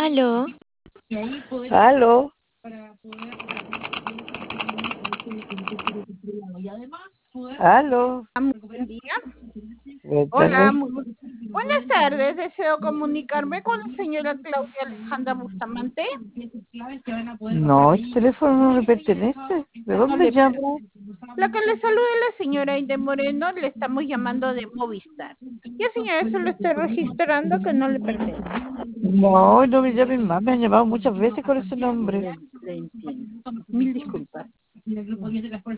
Aló, Aló. Aló. Muy buen día. Buenas Hola, tardes. buenas tardes. Deseo comunicarme con la señora Claudia Alejandra Bustamante. No, este teléfono no me pertenece. ¿De No dónde le llama? La que le saluda es la señora Inde Moreno. Le estamos llamando de Movistar. Ya, señora, eso lo estoy registrando que no le pertenece. No, no me llamen más. Me han llamado muchas veces con ese Ya, nombre. le entiendo. Mil disculpas.